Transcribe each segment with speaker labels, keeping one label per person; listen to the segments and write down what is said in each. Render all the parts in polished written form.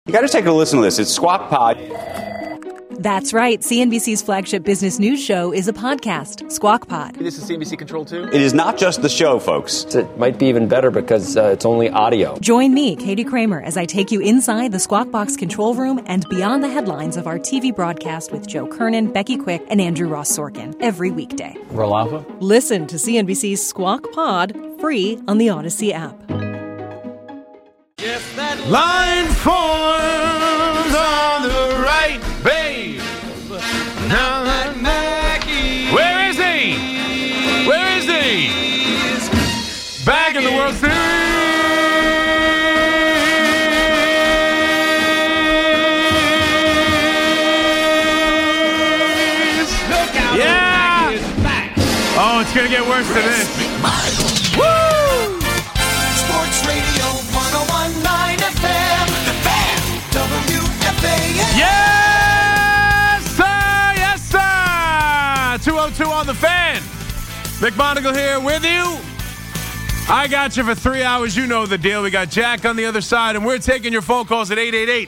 Speaker 1: You got to take a listen to this. It's Squawk Pod.
Speaker 2: That's right. CNBC's flagship business news show is a podcast, Squawk Pod.
Speaker 3: This is CNBC Control 2?
Speaker 1: It is not just the show, folks.
Speaker 4: It might be even better because it's only audio.
Speaker 2: Join me, Katie Kramer, as I take you inside the Squawk Box control room and beyond the headlines of our TV broadcast with Joe Kernan, Becky Quick, and Andrew Ross Sorkin every weekday.
Speaker 3: Roll Alpha?
Speaker 2: Listen to CNBC's Squawk Pod free on the Odyssey app.
Speaker 5: If that line forms on the right, babe. Now that Mackey.
Speaker 3: Where is he? Where is he? Back in the World Series.
Speaker 5: Look out.
Speaker 3: Yeah.
Speaker 5: Mackey is back.
Speaker 3: Oh, it's going to get worse than this.
Speaker 5: Woo! Sports Radio 101.9 FM. The Fan. WFAN.
Speaker 3: Yes, sir. Yes, sir. 202 on the Fan. McMonagle here with you. I got you for 3 hours. You know the deal. We got Jack on the other side, and we're taking your phone calls at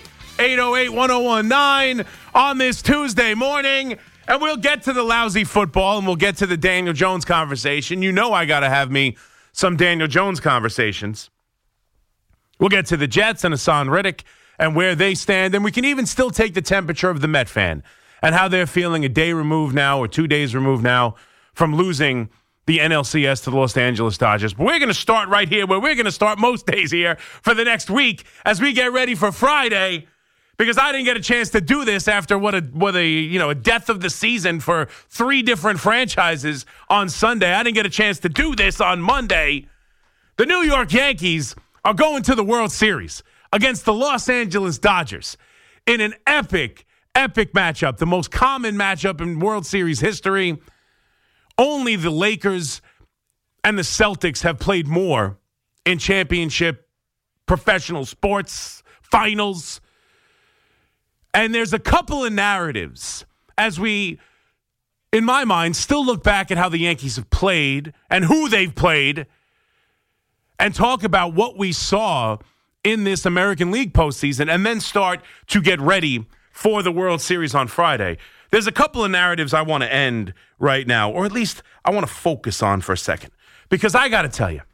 Speaker 3: 888-808-1019 on this Tuesday morning. And we'll get to the lousy football, and we'll get to the Daniel Jones conversation. You know I got to have me some Daniel Jones conversations. We'll get to the Jets and Hassan Reddick and where they stand. And we can even still take the temperature of the Met fan and how they're feeling a day removed now or 2 days removed now from losing the NLCS to the Los Angeles Dodgers. But we're going to start right here where we're going to start most days here for the next week as we get ready for Friday, because I didn't get a chance to do this after what a death of the season for three different franchises on Sunday. I didn't get a chance to do this on Monday. The New York Yankees are going to the World Series against the Los Angeles Dodgers in an epic matchup, the most common matchup in World Series history. Only the Lakers and the Celtics have played more in championship professional sports finals. And there's a couple of narratives as we, in my mind, still look back at how the Yankees have played and who they've played and talk about what we saw in this American League postseason and then start to get ready for the World Series on Friday. There's a couple of narratives I want to end right now, or at least I want to focus on for a second, because I got to tell you,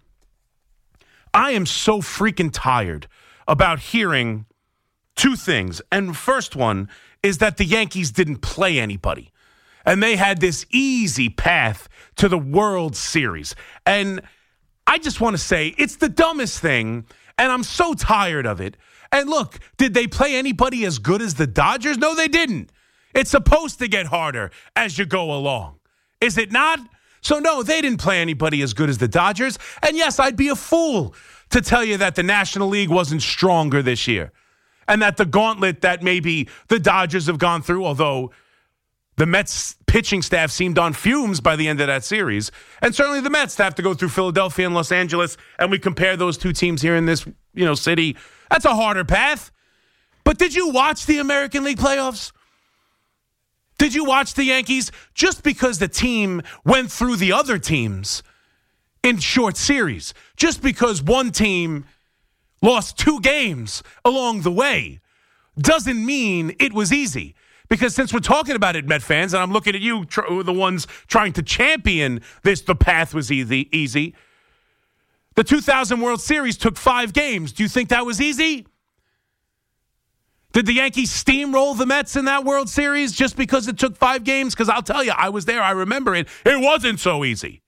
Speaker 3: I am so freaking tired about hearing two things. And first one is that the Yankees didn't play anybody, and they had this easy path to the World Series. And I just want to say it's the dumbest thing, and I'm so tired of it. And look, did they play anybody as good as the Dodgers? No, they didn't. It's supposed to get harder as you go along. Is it not? So no, they didn't play anybody as good as the Dodgers. And yes, I'd be a fool to tell you that the National League wasn't stronger this year and that the gauntlet that maybe the Dodgers have gone through, although the Mets pitching staff seemed on fumes by the end of that series, and certainly the Mets have to go through Philadelphia and Los Angeles, and we compare those two teams here in this, city. That's a harder path. But did you watch the American League playoffs? Did you watch the Yankees? Just because the team went through the other teams in short series, just because one team lost 2 games along the way, doesn't mean it was easy. Because since we're talking about it, Met fans, and I'm looking at you, the ones trying to champion this, the path was easy. The 2000 World Series took 5 games. Do you think that was easy? Did the Yankees steamroll the Mets in that World Series just because it took 5 games? Because I'll tell you, I was there. I remember it. It wasn't so easy.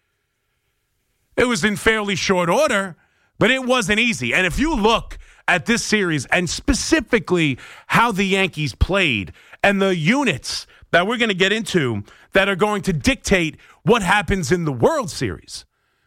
Speaker 3: It was in fairly short order, but it wasn't easy. And if you look at this series and specifically how the Yankees played and the units that we're going to get into that are going to dictate what happens in the World Series,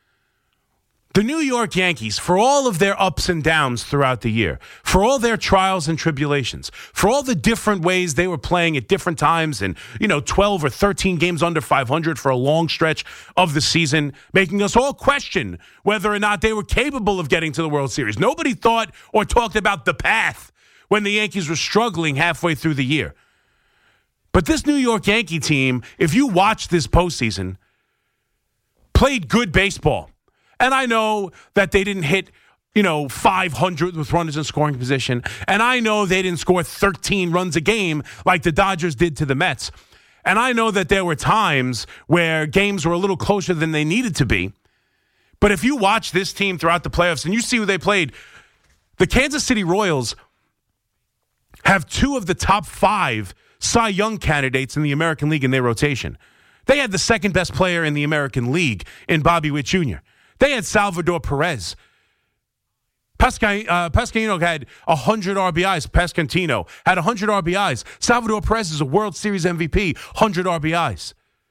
Speaker 3: the New York Yankees, for all of their ups and downs throughout the year, for all their trials and tribulations, for all the different ways they were playing at different times and, 12 or 13 games under 500 for a long stretch of the season, making us all question whether or not they were capable of getting to the World Series. Nobody thought or talked about the path when the Yankees were struggling halfway through the year. But this New York Yankee team, if you watch this postseason, played good baseball. And I know that they didn't hit 500 with runners in scoring position. And I know they didn't score 13 runs a game like the Dodgers did to the Mets. And I know that there were times where games were a little closer than they needed to be. But if you watch this team throughout the playoffs and you see who they played, the Kansas City Royals have 2 of the top 5 Cy Young candidates in the American League in their rotation. They had the second best player in the American League in Bobby Witt Jr. They had Salvador Perez. Pasquantino had 100 RBIs. Pasquantino had 100 RBIs. Salvador Perez is a World Series MVP, 100 RBIs.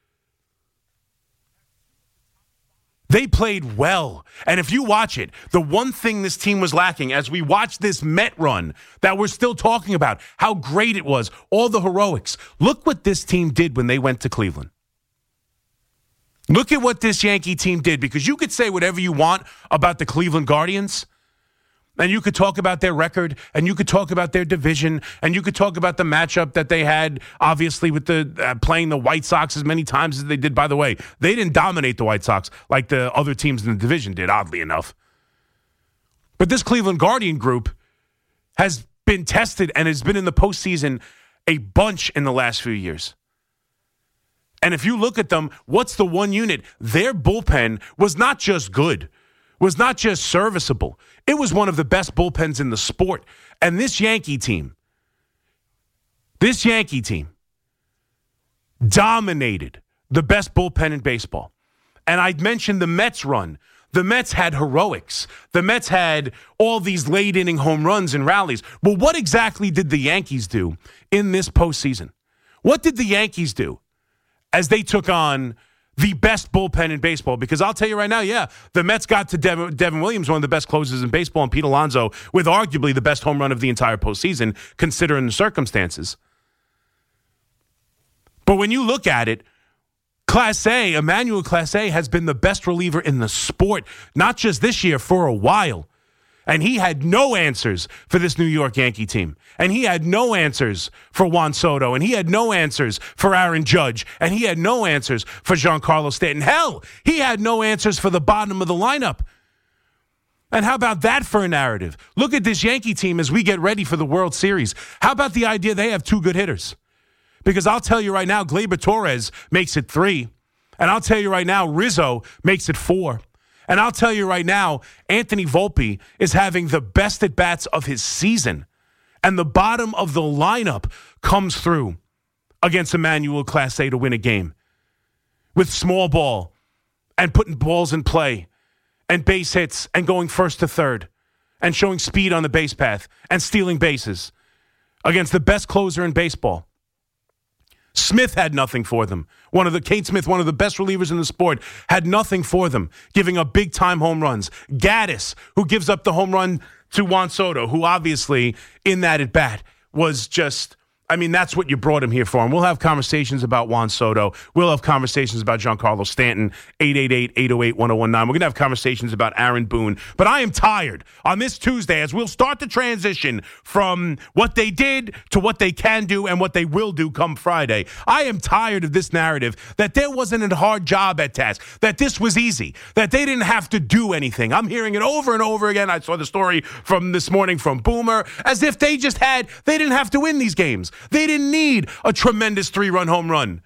Speaker 3: They played well. And if you watch it, the one thing this team was lacking as we watch this Met run that we're still talking about, how great it was, all the heroics. Look what this team did when they went to Cleveland. Look at what this Yankee team did, because you could say whatever you want about the Cleveland Guardians, and you could talk about their record, and you could talk about their division, and you could talk about the matchup that they had, obviously, with the playing the White Sox as many times as they did. By the way, they didn't dominate the White Sox like the other teams in the division did, oddly enough. But this Cleveland Guardian group has been tested and has been in the postseason a bunch in the last few years. And if you look at them, what's the one unit? Their bullpen was not just good, was not just serviceable. It was one of the best bullpens in the sport. And this Yankee team dominated the best bullpen in baseball. And I mentioned the Mets run. The Mets had heroics. The Mets had all these late-inning home runs and rallies. Well, what exactly did the Yankees do in this postseason? What did the Yankees do as they took on the best bullpen in baseball? Because I'll tell you right now, the Mets got to Devin Williams, one of the best closers in baseball, and Pete Alonso with arguably the best home run of the entire postseason, considering the circumstances. But when you look at it, Emmanuel Clase has been the best reliever in the sport, not just this year, for a while. And he had no answers for this New York Yankee team. And he had no answers for Juan Soto. And he had no answers for Aaron Judge. And he had no answers for Giancarlo Stanton. Hell, he had no answers for the bottom of the lineup. And how about that for a narrative? Look at this Yankee team as we get ready for the World Series. How about the idea they have 2 good hitters? Because I'll tell you right now, Gleyber Torres makes it 3. And I'll tell you right now, Rizzo makes it 4. And I'll tell you right now, Anthony Volpe is having the best at-bats of his season. And the bottom of the lineup comes through against Emmanuel Clase to win a game. With small ball and putting balls in play and base hits and going first to third and showing speed on the base path and stealing bases against the best closer in baseball. Smith had nothing for them. Kate Smith, one of the best relievers in the sport, had nothing for them, giving up big-time home runs. Gaddis, who gives up the home run to Juan Soto, who obviously, in that at-bat, was just... that's what you brought him here for. And we'll have conversations about Juan Soto. We'll have conversations about Giancarlo Stanton, 888-808-1019. We're going to have conversations about Aaron Boone. But I am tired on this Tuesday as we'll start to transition from what they did to what they can do and what they will do come Friday. I am tired of this narrative that there wasn't a hard job at task, that this was easy, that they didn't have to do anything. I'm hearing it over and over again. I saw the story from this morning from Boomer, as if they didn't have to win these games. They didn't need a tremendous 3-run home run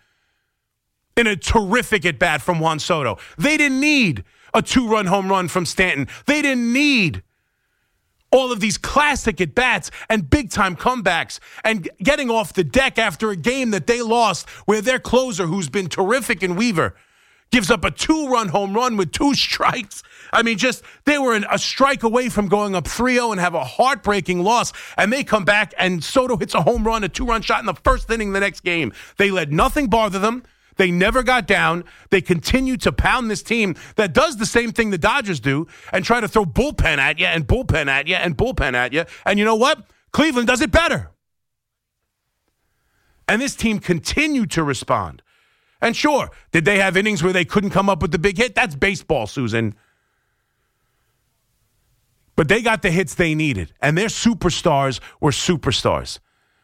Speaker 3: in a terrific at-bat from Juan Soto. They didn't need a 2-run home run from Stanton. They didn't need all of these classic at-bats and big-time comebacks and getting off the deck after a game that they lost where their closer, who's been terrific in Weaver, gives up a 2-run home run with 2 strikes. They were a strike away from going up 3-0 and have a heartbreaking loss, and they come back and Soto hits a home run, a 2-run shot in the first inning the next game. They let nothing bother them. They never got down. They continue to pound this team that does the same thing the Dodgers do and try to throw bullpen at you and bullpen at you and bullpen at you. And you know what? Cleveland does it better. And this team continued to respond. And sure, did they have innings where they couldn't come up with the big hit? That's baseball, Susan. But they got the hits they needed, and their superstars were superstars.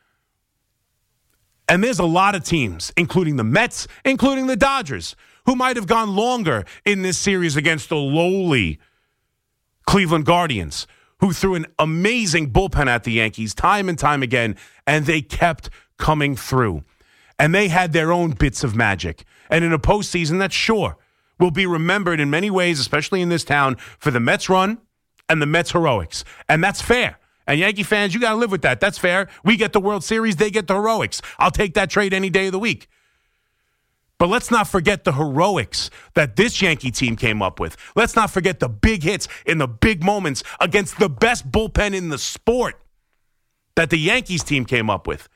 Speaker 3: And there's a lot of teams, including the Mets, including the Dodgers, who might have gone longer in this series against the lowly Cleveland Guardians, who threw an amazing bullpen at the Yankees time and time again, and they kept coming through. And they had their own bits of magic. And in a postseason that sure will be remembered in many ways, especially in this town, for the Mets run and the Mets heroics. And that's fair. And Yankee fans, you got to live with that. That's fair. We get the World Series, they get the heroics. I'll take that trade any day of the week. But let's not forget the heroics that this Yankee team came up with. Let's not forget the big hits in the big moments against the best bullpen in the sport that the Yankees team came up with.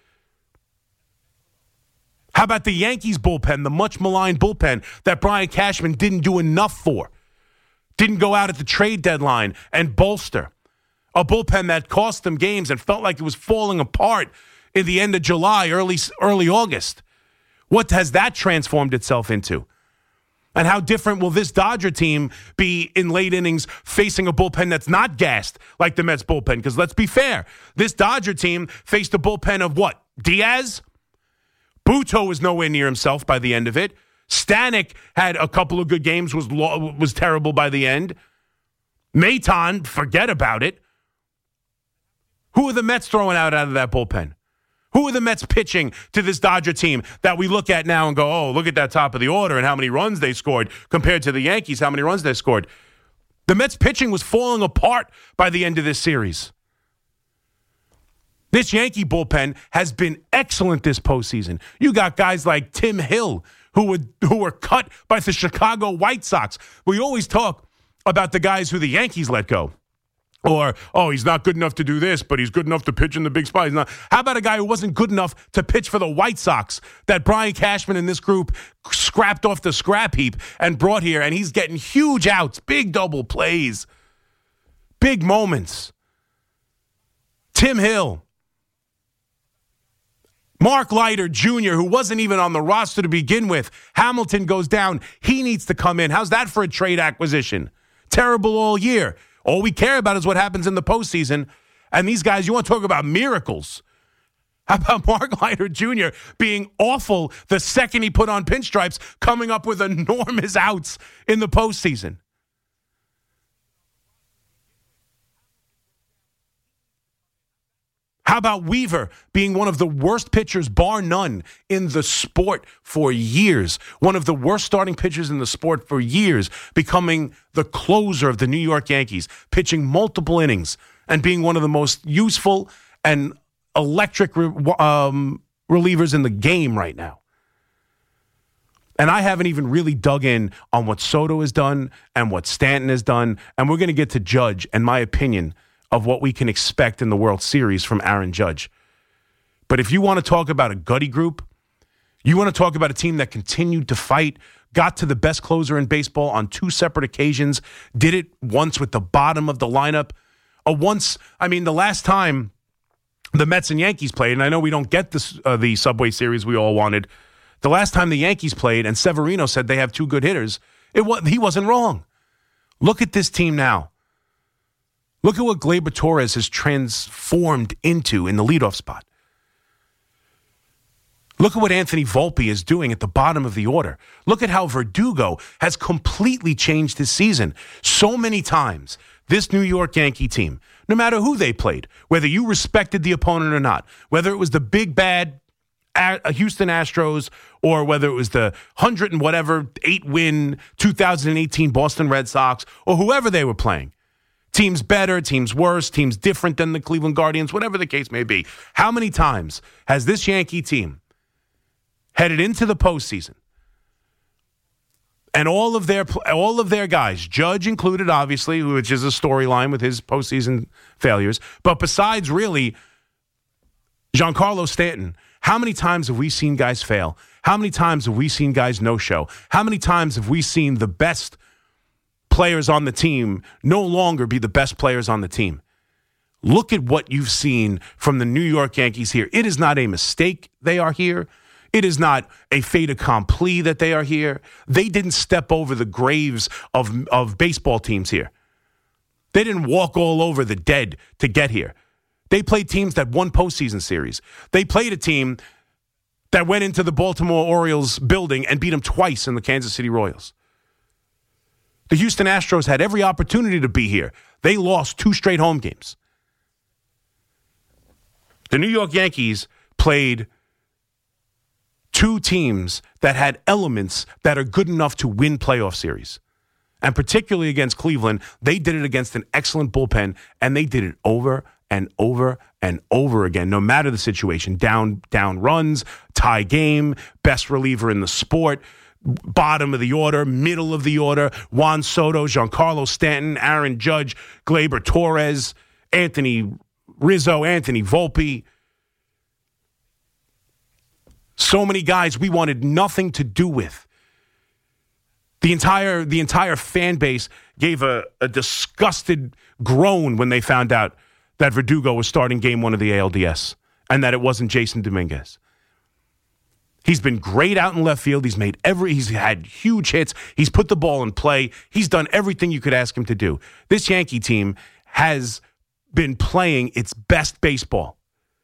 Speaker 3: How about the Yankees bullpen, the much maligned bullpen that Brian Cashman didn't do enough for? Didn't go out at the trade deadline and bolster. A bullpen that cost them games and felt like it was falling apart in the end of July, early August. What has that transformed itself into? And how different will this Dodger team be in late innings facing a bullpen that's not gassed like the Mets bullpen? Because let's be fair, this Dodger team faced a bullpen of what? Diaz? Buto was nowhere near himself by the end of it. Stanek had a couple of good games, was terrible by the end. Maton, forget about it. Who are the Mets throwing out of that bullpen? Who are the Mets pitching to this Dodger team that we look at now and go, oh, look at that top of the order and how many runs they scored compared to the Yankees, how many runs they scored? The Mets pitching was falling apart by the end of this series. This Yankee bullpen has been excellent this postseason. You got guys like Tim Hill who were cut by the Chicago White Sox. We always talk about the guys who the Yankees let go. Or, oh, he's not good enough to do this, but he's good enough to pitch in the big spot. He's not. How about a guy who wasn't good enough to pitch for the White Sox that Brian Cashman and this group scrapped off the scrap heap and brought here, and he's getting huge outs, big double plays, big moments. Tim Hill. Mark Leiter Jr., who wasn't even on the roster to begin with. Hamilton goes down. He needs to come in. How's that for a trade acquisition? Terrible all year. All we care about is what happens in the postseason. And these guys, you want to talk about miracles. How about Mark Leiter Jr. being awful the second he put on pinstripes, coming up with enormous outs in the postseason? How about Weaver being one of the worst pitchers, bar none, in the sport for years? One of the worst starting pitchers in the sport for years, becoming the closer of the New York Yankees, pitching multiple innings and being one of the most useful and electric relievers in the game right now. And I haven't even really dug in on what Soto has done and what Stanton has done. And we're going to get to Judge and my opinion of what we can expect in the World Series from Aaron Judge. But if you want to talk about a gutty group, you want to talk about a team that continued to fight, got to the best closer in baseball on 2 separate occasions, did it once with the bottom of the lineup. The last time the Mets and Yankees played, and I know we don't get the Subway Series we all wanted, the last time the Yankees played and Severino said they have 2 good hitters, he wasn't wrong. Look at this team now. Look at what Gleyber Torres has transformed into in the leadoff spot. Look at what Anthony Volpe is doing at the bottom of the order. Look at how Verdugo has completely changed his season. So many times, this New York Yankee team, no matter who they played, whether you respected the opponent or not, whether it was the big bad Houston Astros or whether it was the 100 and whatever 8-win 2018 Boston Red Sox or whoever they were playing, teams better, teams worse, teams different than the Cleveland Guardians, whatever the case may be. How many times has this Yankee team headed into the postseason and all of their guys, Judge included, obviously, which is a storyline with his postseason failures, but besides really Giancarlo Stanton, how many times have we seen guys fail? How many times have we seen guys no-show? How many times have we seen the best players on the team no longer be the best players on the team? Look at what you've seen from the New York Yankees here. It is not a mistake they are here. It is not a fait accompli that they are here. They didn't step over the graves of baseball teams here. They didn't walk all over the dead to get here. They played teams that won postseason series. They played a team that went into the Baltimore Orioles building and beat them twice in the Kansas City Royals. The Houston Astros had every opportunity to be here. They lost 2 straight home games. The New York Yankees played 2 teams that had elements that are good enough to win playoff series. And particularly against Cleveland, they did it against an excellent bullpen, and they did it over and over and over again, no matter the situation. Down runs, tie game, best reliever in the sport, bottom of the order, middle of the order, Juan Soto, Giancarlo Stanton, Aaron Judge, Gleyber Torres, Anthony Rizzo, Anthony Volpe. So many guys we wanted nothing to do with. The entire fan base gave a disgusted groan when they found out that Verdugo was starting game 1 of the ALDS and that it wasn't Jason Dominguez. He's been great out in left field. He's had huge hits. He's put the ball in play. He's done everything you could ask him to do. This Yankee team has been playing its best baseball.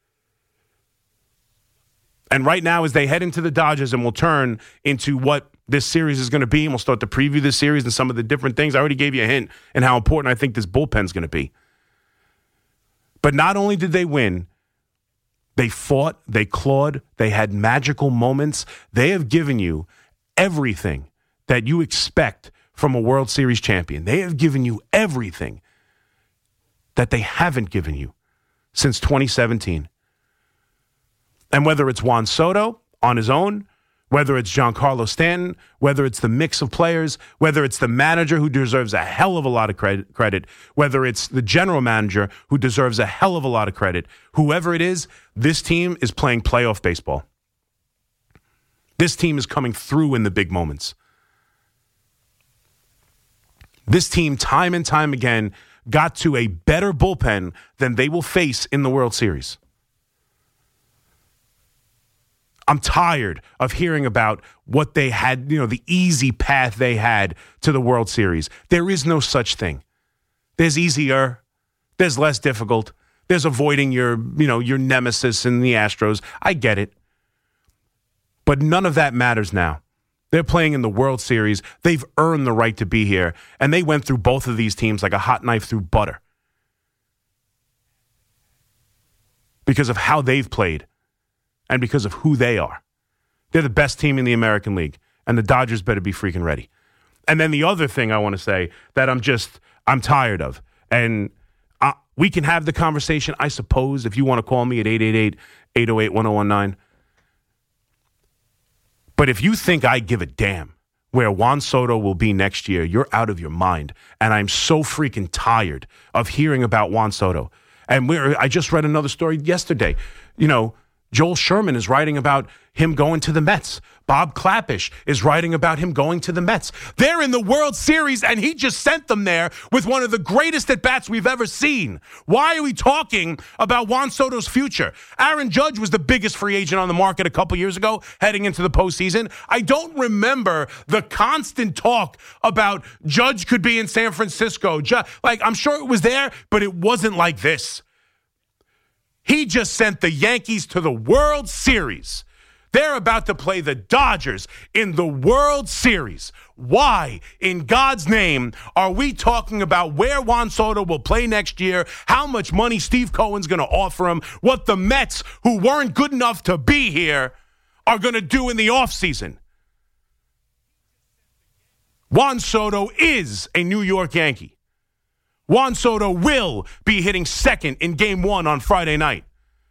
Speaker 3: And right now, as they head into the Dodgers, and we'll turn into what this series is going to be, and we'll start to preview this series and some of the different things. I already gave you a hint and how important I think this bullpen is going to be. But not only did they win, they fought, they clawed, they had magical moments. They have given you everything that you expect from a World Series champion. They have given you everything that they haven't given you since 2017. And whether it's Juan Soto on his own, whether it's Giancarlo Stanton, whether it's the mix of players, whether it's the manager who deserves a hell of a lot of credit, whether it's the general manager who deserves a hell of a lot of credit, whoever it is, this team is playing playoff baseball. This team is coming through in the big moments. This team, time and time again, got to a better bullpen than they will face in the World Series. I'm tired of hearing about what they had, the easy path they had to the World Series. There is no such thing. There's easier. There's less difficult. There's avoiding your nemesis in the Astros. I get it. But none of that matters now. They're playing in the World Series. They've earned the right to be here. And they went through both of these teams like a hot knife through butter. Because of how they've played. And because of who they are. They're the best team in the American League, and the Dodgers better be freaking ready. And then the other thing I want to say that I'm tired of, and we can have the conversation, I suppose, if you want to call me at 888-808-1019. But if you think I give a damn where Juan Soto will be next year, you're out of your mind. And I'm so freaking tired of hearing about Juan Soto. And I just read another story yesterday. Joel Sherman is writing about him going to the Mets. Bob Klapisch is writing about him going to the Mets. They're in the World Series, and he just sent them there with one of the greatest at-bats we've ever seen. Why are we talking about Juan Soto's future? Aaron Judge was the biggest free agent on the market a couple years ago, heading into the postseason. I don't remember the constant talk about Judge could be in San Francisco. I'm sure it was there, but it wasn't like this. He just sent the Yankees to the World Series. They're about to play the Dodgers in the World Series. Why, in God's name, are we talking about where Juan Soto will play next year, how much money Steve Cohen's going to offer him, what the Mets, who weren't good enough to be here, are going to do in the offseason? Juan Soto is a New York Yankee. Juan Soto will be hitting second in Game 1 on Friday night.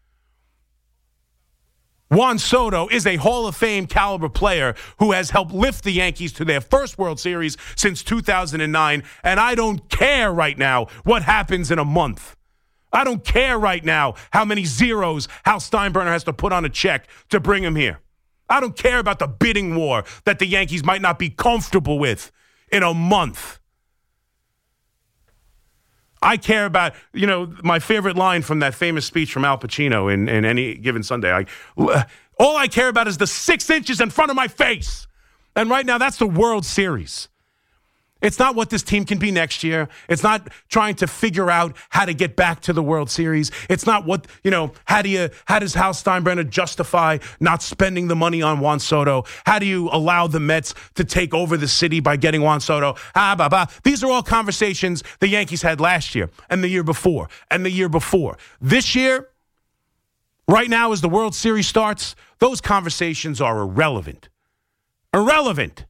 Speaker 3: Juan Soto is a Hall of Fame caliber player who has helped lift the Yankees to their first World Series since 2009, and I don't care right now what happens in a month. I don't care right now how many zeros Hal Steinbrenner has to put on a check to bring him here. I don't care about the bidding war that the Yankees might not be comfortable with in a month. I care about, my favorite line from that famous speech from Al Pacino in Any Given Sunday. All I care about is the 6 inches in front of my face. And right now, that's the World Series. It's not what this team can be next year. It's not trying to figure out how to get back to the World Series. It's not what, how does Hal Steinbrenner justify not spending the money on Juan Soto? How do you allow the Mets to take over the city by getting Juan Soto? These are all conversations the Yankees had last year and the year before and the year before. This year, right now as the World Series starts, those conversations are irrelevant. Irrelevant.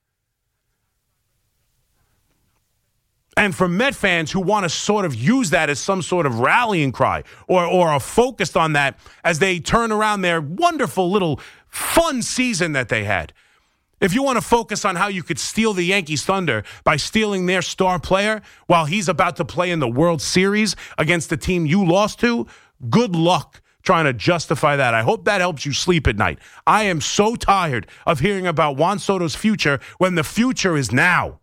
Speaker 3: And for Met fans who want to sort of use that as some sort of rallying cry or are focused on that as they turn around their wonderful little fun season that they had. If you want to focus on how you could steal the Yankees' thunder by stealing their star player while he's about to play in the World Series against the team you lost to, good luck trying to justify that. I hope that helps you sleep at night. I am so tired of hearing about Juan Soto's future when the future is now.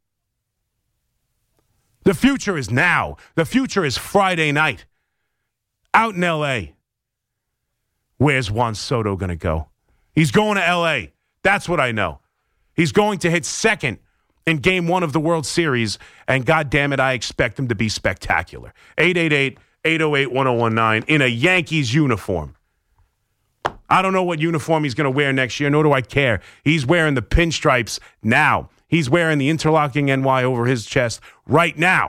Speaker 3: The future is now. The future is Friday night. Out in L.A. Where's Juan Soto going to go? He's going to L.A. That's what I know. He's going to hit second in Game 1 of the World Series, and God damn it, I expect him to be spectacular. 888-808-1019 in a Yankees uniform. I don't know what uniform he's going to wear next year, nor do I care. He's wearing the pinstripes now. He's wearing the interlocking NY over his chest right now.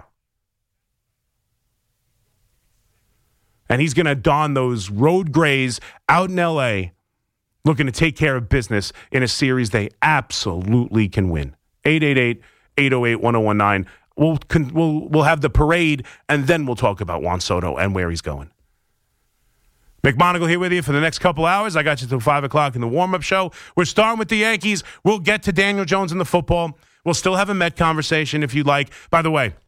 Speaker 3: And he's going to don those road grays out in L.A., looking to take care of business in a series they absolutely can win. 888-808-1019. We'll have the parade, and then we'll talk about Juan Soto and where he's going. McMonagle here with you for the next couple hours. I got you till 5 o'clock in the warm-up show. We're starting with the Yankees. We'll get to Daniel Jones and the football. We'll still have a Met conversation if you'd like. By the way,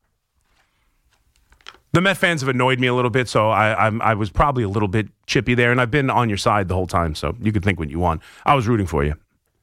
Speaker 3: the Met fans have annoyed me a little bit, so I was probably a little bit chippy there, and I've been on your side the whole time, so you can think what you want. I was rooting for you.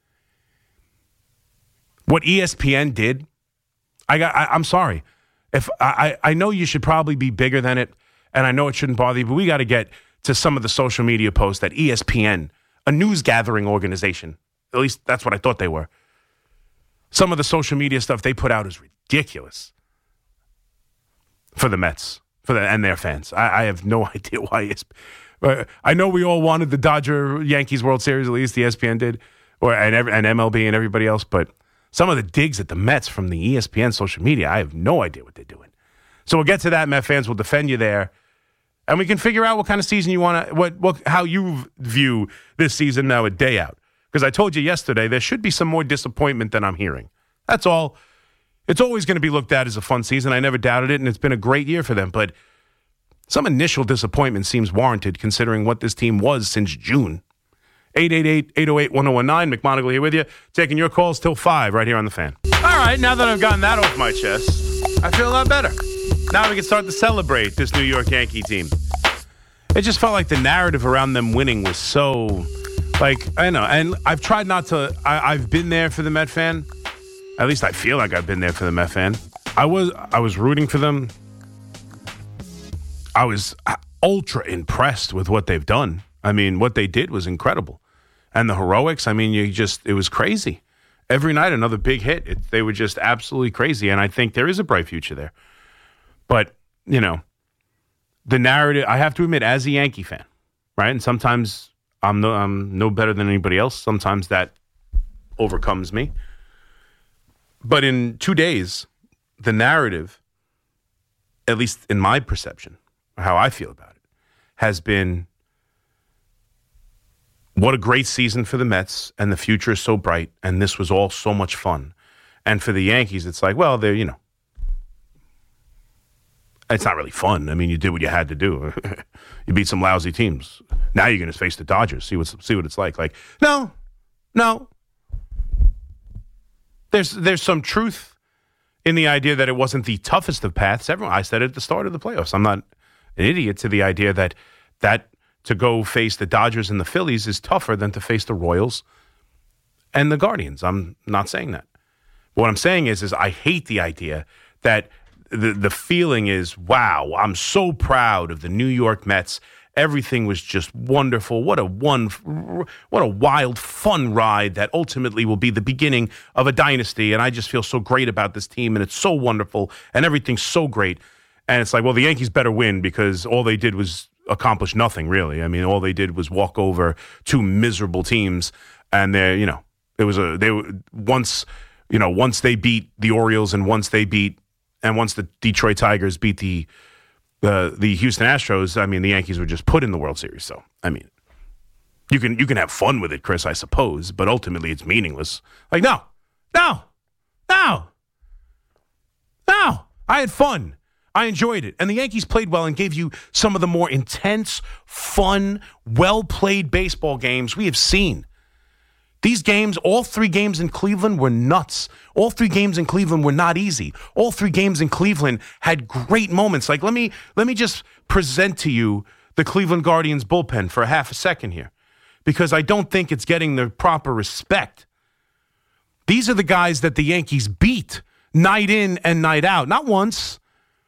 Speaker 3: What ESPN did, I'm sorry. If I know you should probably be bigger than it, and I know it shouldn't bother you, but we got to get to some of the social media posts that ESPN, a news gathering organization, at least that's what I thought they were. Some of the social media stuff they put out is ridiculous for the Mets and their fans. I have no idea why. I know we all wanted the Dodger-Yankees World Series, at least ESPN did, and MLB and everybody else, but some of the digs at the Mets from the ESPN social media, I have no idea what they're doing. So we'll get to that, Met fans. We'll defend you there. And we can figure out what kind of season you want to, how you view this season now a day out. Because I told you yesterday, there should be some more disappointment than I'm hearing. That's all. It's always going to be looked at as a fun season. I never doubted it, and it's been a great year for them. But some initial disappointment seems warranted considering what this team was since June. 888-808-1019. McMonagle here with you. Taking your calls till 5 right here on The Fan. All right, now that I've gotten that off my chest, I feel a lot better. Now we can start to celebrate this New York Yankee team. It just felt like the narrative around them winning was so, I know. And I've tried not to, I've been there for the Met fan. At least I feel like I've been there for the Met fan. I was rooting for them. I was ultra impressed with what they've done. I mean, what they did was incredible. And the heroics, I mean, it was crazy. Every night, another big hit. They were just absolutely crazy. And I think there is a bright future there. But, the narrative, I have to admit, as a Yankee fan, right? And sometimes I'm no better than anybody else. Sometimes that overcomes me. But in 2 days, the narrative, at least in my perception, or how I feel about it, has been what a great season for the Mets, and the future is so bright, and this was all so much fun. And for the Yankees, it's like, well, they're, it's not really fun. I mean, you did what you had to do. You beat some lousy teams. Now you're going to face the Dodgers. See what it's like. Like, no. There's some truth in the idea that it wasn't the toughest of paths. I said it at the start of the playoffs. I'm not an idiot to the idea that to go face the Dodgers and the Phillies is tougher than to face the Royals and the Guardians. I'm not saying that. What I'm saying is I hate the idea that the feeling is, wow, I'm so proud of the New York Mets Everything was just wonderful. What a wild, fun ride that ultimately will be the beginning of a dynasty. And I just feel so great about this team, and it's so wonderful, and everything's so great. And it's like, well, the Yankees better win because all they did was accomplish nothing, really. I mean, all they did was walk over two miserable teams, and once they beat the Orioles and once the Detroit Tigers beat the Houston Astros, I mean, the Yankees were just put in the World Series. So, I mean, you can have fun with it, Chris, I suppose, but ultimately it's meaningless. Like, no. I had fun. I enjoyed it. And the Yankees played well and gave you some of the more intense, fun, well-played baseball games we have seen. These games, all three games in Cleveland were nuts. All three games in Cleveland were not easy. All three games in Cleveland had great moments. Like, let me just present to you the Cleveland Guardians bullpen for a half a second here, because I don't think it's getting the proper respect. These are the guys that the Yankees beat night in and night out. Not once.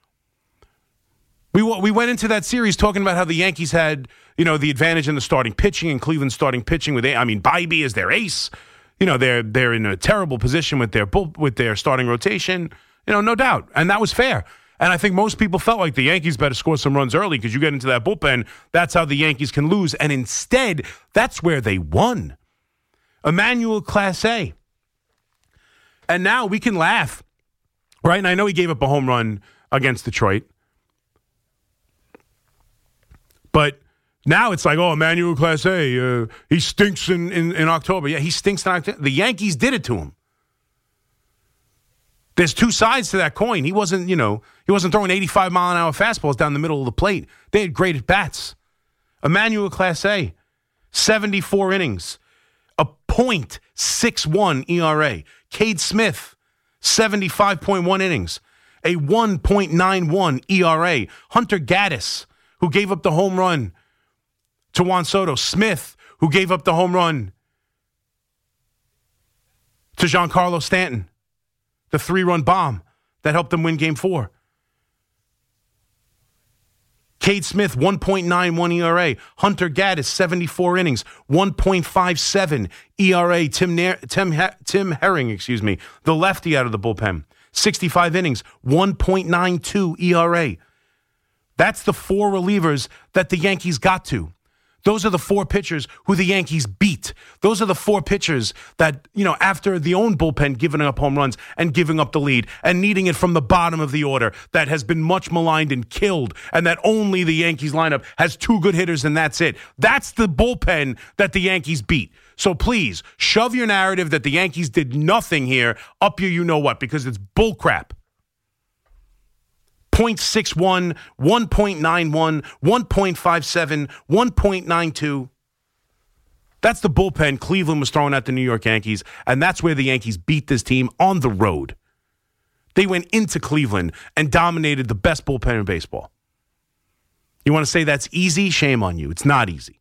Speaker 3: We went into that series talking about how the Yankees had, the advantage in the starting pitching, and Cleveland starting pitching Bybee is their ace. They're in a terrible position with their starting rotation. No doubt, and that was fair. And I think most people felt like the Yankees better score some runs early because you get into that bullpen, that's how the Yankees can lose. And instead, that's where they won. Emmanuel Clase. And now we can laugh, right? And I know he gave up a home run against Detroit. But now it's like, Emmanuel Clase, he stinks in October. Yeah, he stinks in October. The Yankees did it to him. There's two sides to that coin. He wasn't throwing 85-mile-an-hour fastballs down the middle of the plate. They had great at-bats. Emmanuel Clase, 74 innings, a .61 ERA. Cade Smith, 75.1 innings, a 1.91 ERA. Hunter Gaddis, who gave up the home run to Juan Soto. Smith, who gave up the home run to Giancarlo Stanton. The 3-run bomb that helped them win Game 4. Cade Smith, 1.91 ERA. Hunter Gaddis, 74 innings, 1.57 ERA. Tim Herring, the lefty out of the bullpen, 65 innings, 1.92 ERA. That's the four relievers that the Yankees got to. Those are the four pitchers who the Yankees beat. Those are the four pitchers that, after the own bullpen giving up home runs and giving up the lead and needing it from the bottom of the order, that has been much maligned and killed, and that only the Yankees lineup has two good hitters and that's it. That's the bullpen that the Yankees beat. So please, shove your narrative that the Yankees did nothing here up your you-know-what, because it's bullcrap. 0.61, 1.91, 1.57, 1.92. That's the bullpen Cleveland was throwing at the New York Yankees, and that's where the Yankees beat this team on the road. They went into Cleveland and dominated the best bullpen in baseball. You want to say that's easy? Shame on you. It's not easy.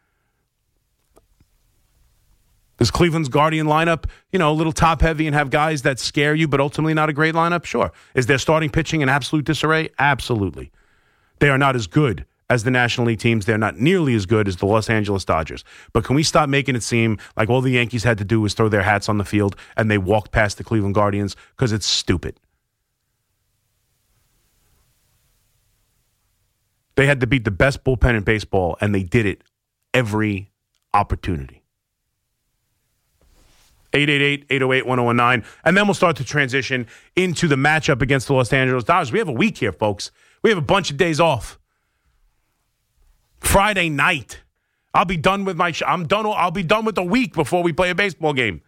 Speaker 3: Is Cleveland's Guardian lineup, a little top-heavy and have guys that scare you, but ultimately not a great lineup? Sure. Is their starting pitching in absolute disarray? Absolutely. They are not as good as the National League teams. They're not nearly as good as the Los Angeles Dodgers. But can we stop making it seem like all the Yankees had to do was throw their hats on the field and they walked past the Cleveland Guardians? Because it's stupid. They had to beat the best bullpen in baseball, and they did it every opportunity. 888-808-1019. And then we'll start to transition into the matchup against the Los Angeles Dodgers. We have a week here, folks. We have a bunch of days off. Friday night, I'll be done with I'll be done with the week before we play a baseball game.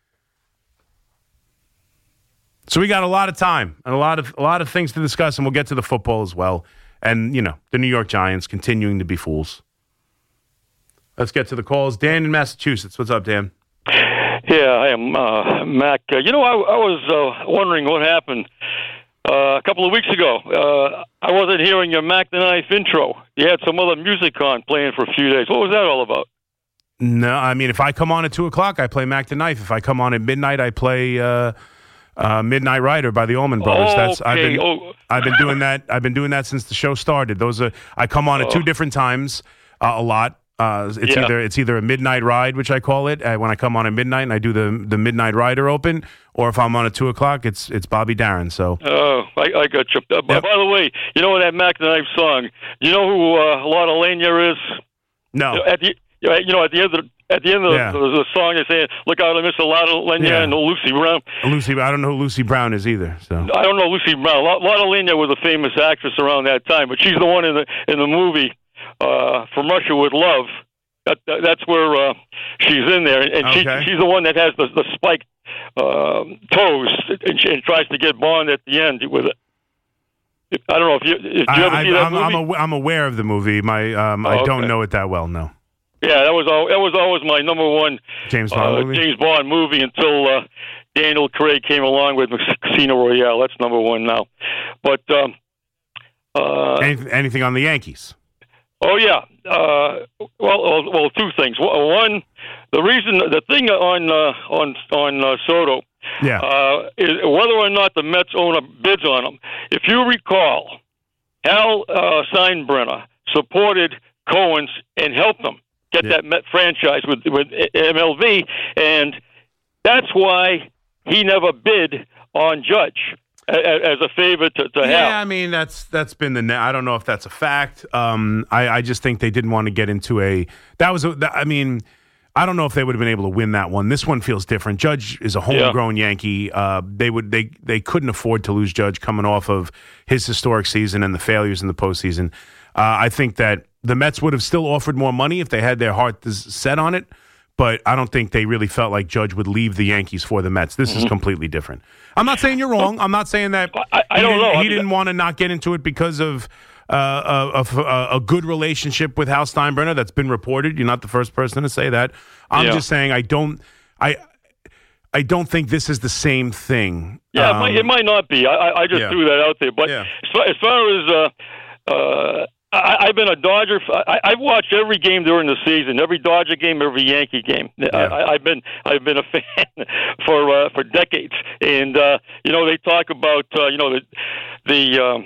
Speaker 3: So we got a lot of time and a lot of things to discuss, and we'll get to the football as well. And, the New York Giants continuing to be fools. Let's get to the calls. Dan in Massachusetts. What's up, Dan?
Speaker 6: Yeah, I am Mac. I was wondering what happened a couple of weeks ago. I wasn't hearing your Mac the Knife intro. You had some other music on playing for a few days. What was that all about?
Speaker 3: No, I mean, if I come on at 2 o'clock, I play Mac the Knife. If I come on at midnight, I play Midnight Rider by the Allman Brothers.
Speaker 6: Okay.
Speaker 3: I've been doing that. I've been doing that since the show started. I come on at two different times a lot. It's either a midnight ride, which I call it, when I come on at midnight and I do the Midnight Rider open, or if I'm on at 2:00, it's Bobby Darin. So
Speaker 6: I got you. By the way, you know that Mac the Knife song? You know who Lotta Lenya is?
Speaker 3: No.
Speaker 6: At the end of the song, they say, "Look out, I miss a Lotta Lenya and Lucy Brown."
Speaker 3: I don't know who Lucy Brown is either. So
Speaker 6: I don't know Lucy Brown. Lotta Lenya was a famous actress around that time, but she's the one in the movie From Russia with Love. That's where she's in there, and she's the one that has the spiked toes, and tries to get Bond at the end with it. I don't know if you ever see that movie?
Speaker 3: I'm aware of the movie. I don't know it that well. No.
Speaker 6: Yeah, that was always my number one
Speaker 3: James Bond
Speaker 6: movie until Daniel Craig came along with Casino Royale. That's number one now. But
Speaker 3: anything on the Yankees?
Speaker 6: Oh yeah. Well, two things. One, the thing on Soto.
Speaker 3: Yeah.
Speaker 6: Is whether or not the Mets owner bids on him. If you recall, Hal Steinbrenner supported Cohen's and helped them get that Met franchise with MLB, and that's why he never bid on Judge as a favor to Hal.
Speaker 3: Yeah, I mean that's been I don't know if that's a fact. I just think they didn't want to get into I don't know if they would have been able to win that one. This one feels different. Judge is a homegrown Yankee. They couldn't afford to lose Judge coming off of his historic season and the failures in the postseason. I think that the Mets would have still offered more money if they had their heart set on it, but I don't think they really felt like Judge would leave the Yankees for the Mets. This is completely different. I'm not saying you're wrong. I'm not saying that he didn't want to not get into it because of a good relationship with Hal Steinbrenner that's been reported. You're not the first person to say that. I'm just saying I don't think this is the same thing.
Speaker 6: Yeah, it might not be. I just threw that out there. But as far as I've been a Dodger. I've watched every game during the season, every Dodger game, every Yankee game.
Speaker 3: Yeah.
Speaker 6: I've been a fan for decades, and they talk about the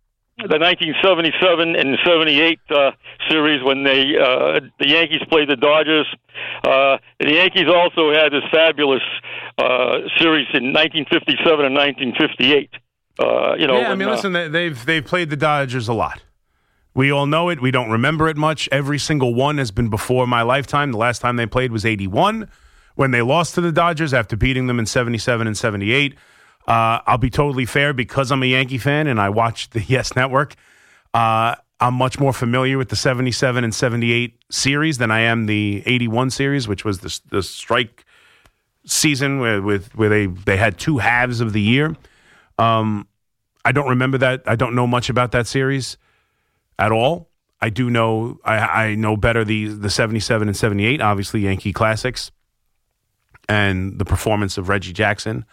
Speaker 6: 1977 and 78 series when the Yankees played the Dodgers. The Yankees also had this fabulous series in 1957 and 1958.
Speaker 3: Listen, they've played the Dodgers a lot. We all know it. We don't remember it much. Every single one has been before my lifetime. The last time they played was 81 when they lost to the Dodgers after beating them in 77 and 78. I'll be totally fair because I'm a Yankee fan and I watch the Yes Network. I'm much more familiar with the 77 and 78 series than I am the 81 series, which was the strike season where they had two halves of the year. I don't remember that. I don't know much about that series at all. I do know I know better the 77 and 78, obviously Yankee classics, and the performance of Reggie Jackson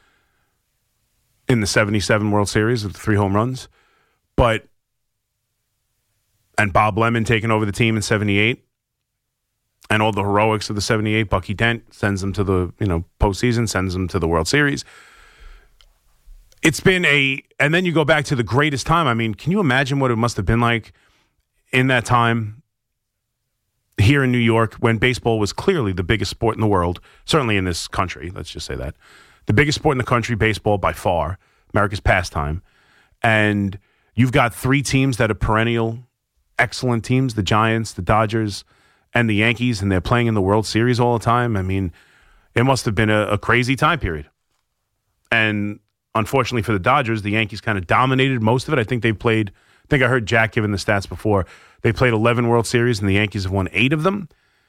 Speaker 3: in the 77 World Series with the 3 home runs. And Bob Lemon taking over the team in 78 and all the heroics of the 78. Bucky Dent sends them to the postseason, sends them to the World Series. It's been and then you go back to the greatest time. I mean, can you imagine what it must have been like in that time here in New York when baseball was clearly the biggest sport in the world, certainly in this country, let's just say that. The biggest sport in the country, baseball by far, America's pastime. And you've got 3 teams that are perennial, excellent teams, the Giants, the Dodgers, and the Yankees, and they're playing in the World Series all the time. I mean, it must have been a crazy time period. And unfortunately for the Dodgers, the Yankees kind of dominated most of it. I think I heard Jack giving the stats before. They played 11 World Series, and the Yankees have won 8 of them.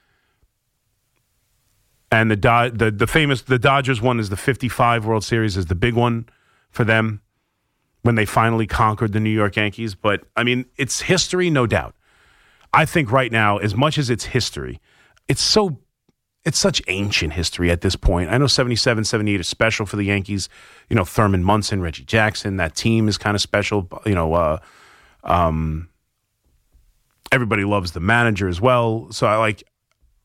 Speaker 3: And the Dodgers one is the 55 World Series is the big one for them when they finally conquered the New York Yankees. But, I mean, it's history, no doubt. I think right now, as much as it's history, it's such ancient history at this point. I know 77, 78 is special for the Yankees. Thurman Munson, Reggie Jackson, that team is kind of special. Everybody loves the manager as well. So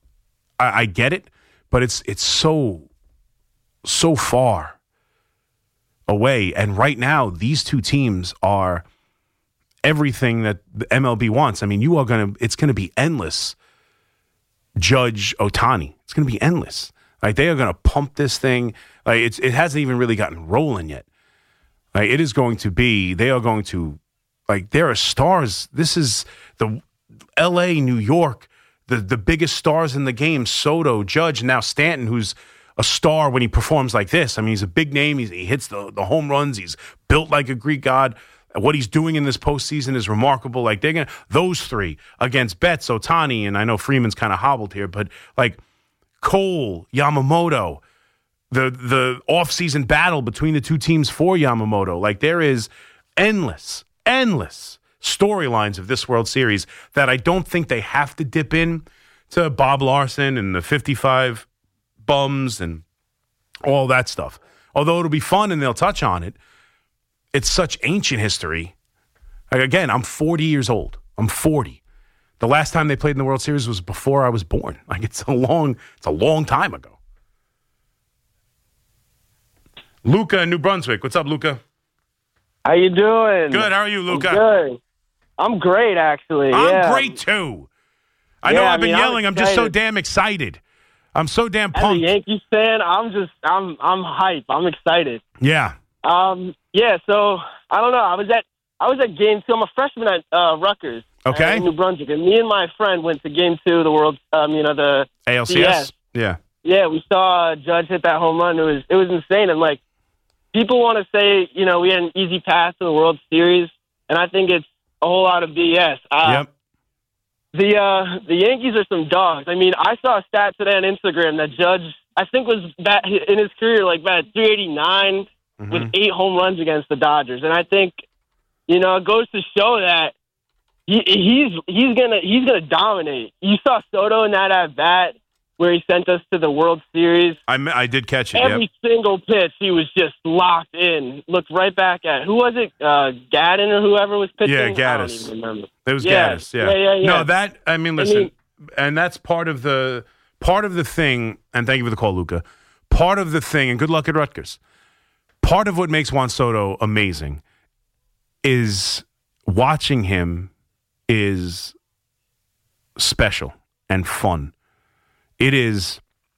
Speaker 3: I get it, but it's so far away. And right now, these two teams are everything that the MLB wants. I mean, it's going to be endless. Judge Ohtani. It's going to be endless. Like, they are going to pump this thing. Like, it hasn't even really gotten rolling yet. Like, it is going to be, they are going to, like, there are stars. This is the LA, New York, the biggest stars in the game, Soto, Judge, now Stanton, who's a star when he performs like this. I mean, he's a big name. He hits the home runs. He's built like a Greek god. What he's doing in this postseason is remarkable. Like, those three against Betts, Ohtani, and I know Freeman's kind of hobbled here, but like Cole, Yamamoto, the offseason battle between the two teams for Yamamoto. Like, there is endless storylines of this World Series that I don't think they have to dip in to Bob Larson and the 55 bums and all that stuff. Although it'll be fun and they'll touch on it. It's such ancient history. Like, again, I'm 40 years old. I'm 40. The last time they played in the World Series was before I was born. Like, it's a long time ago. Luca in New Brunswick. What's up, Luca?
Speaker 7: How you doing?
Speaker 3: Good. How are you, Luca?
Speaker 7: I'm good. I'm great, actually.
Speaker 3: I'm great, too. I know I've been yelling. I'm just so damn excited. I'm so damn pumped.
Speaker 7: As a Yankees fan, I'm hype. I'm excited.
Speaker 3: Yeah.
Speaker 7: So I don't know. I was at game 2. I'm a freshman at Rutgers.
Speaker 3: Okay.
Speaker 7: In New Brunswick, and me and my friend went to game 2 of the World. The
Speaker 3: ALCS.
Speaker 7: CS.
Speaker 3: Yeah.
Speaker 7: Yeah, we saw Judge hit that home run. It was insane. And like, people want to say, we had an easy path to the World Series, and I think it's a whole lot of BS.
Speaker 3: Yep.
Speaker 7: The Yankees are some dogs. I mean, I saw a stat today on Instagram that Judge, I think, was in his career like at 389 with 8 home runs against the Dodgers, and I think it goes to show that he's gonna dominate. You saw Soto in that at bat where he sent us to the World Series.
Speaker 3: I did catch it.
Speaker 7: Every single pitch, he was just locked in. Looked right back at who was it? Gaddis or whoever was pitching.
Speaker 3: Yeah, Gaddis.
Speaker 7: I don't even remember.
Speaker 3: It was Gaddis. Yeah. No, listen, and that's part of the thing. And thank you for the call, Luca. Part of the thing, and good luck at Rutgers. Part of what makes Juan Soto amazing is watching him is special and fun. It is